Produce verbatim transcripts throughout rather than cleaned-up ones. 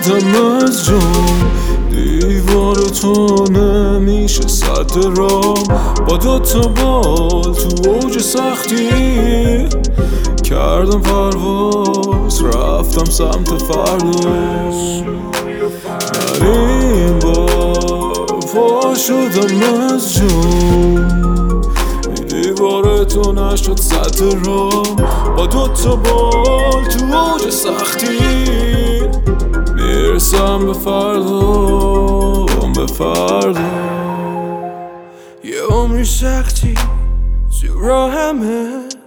شدم از جام، دیوار تو نمیشه سد رام. با دوتا بال تو اوج سختی کردم پرواز، رفتم سمت فردا. در این بار پا شدم از جام، دیوار تو نشد سد رام. با دوتا بال تو اوج سختی میرسم به فردا، به فردا. یه عمری سختی تو راهمه،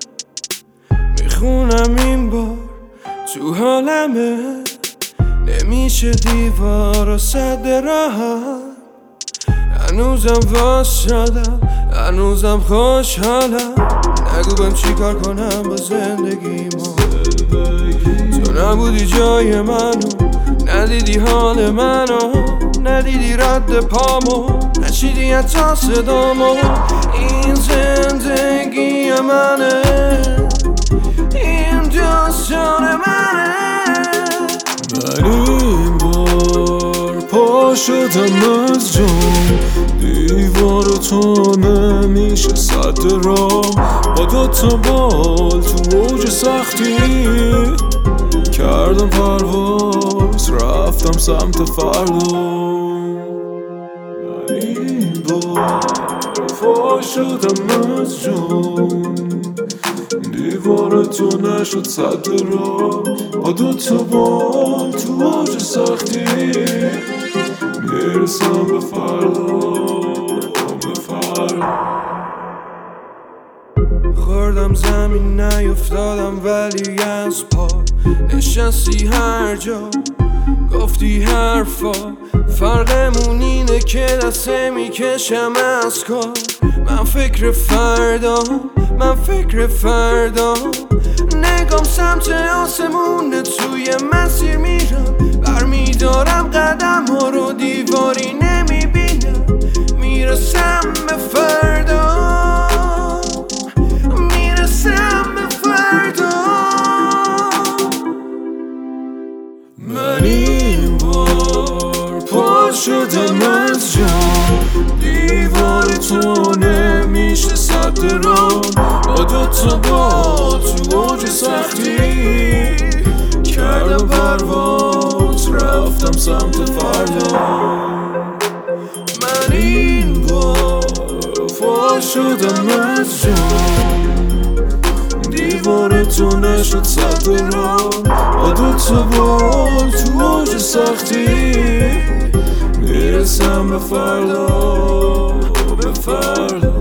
میخونم این بار تو حالمه. نمیشه دیوار سد راهم، هنوزم واسادم، هنوزم خوشحالم. نگو بهم چی کار کنم با زندگیمو، تو نبودی جای منو، ندیدی حال منو، ندیدی رد پامو، نشیدی حتی صدامو. این زندگی منه، این داستان منه. من این بار پا شدم از جام، دیوار تو نمیشه سد رام. با دوتا بال تو اوج سختی کردم پرواز، رفتم سمت فردا. من این بار پا شدم از جام، دیوار تو نشد سد رام. با دوتا بال تو اوج سختی میرسم به فردا، به فردا. خوردم زمین نیفتادم ولی از پا نشستی هر جا، گفتی حرفا. فرقمون اینه که دسته میکشم از کار. من فکر فردا، من فکر فردا. نگام سمت آسمونه، توی مسیر میرم، برمیدارم قدم ها رو، دیواری نمیبینم. میرسم به فردا، میرسم به فردا. من این بار پا شدم از جام، دیوار تو نمیشه سد رام. با دوتا بال تو اوج سختی کردم پرواز، رفتم سمت فردا. من این بار پا شدم از جام، دیوار تو نشد سد رام. با دوتا بال تو اوج سختی میرسم به فردا، به فردا.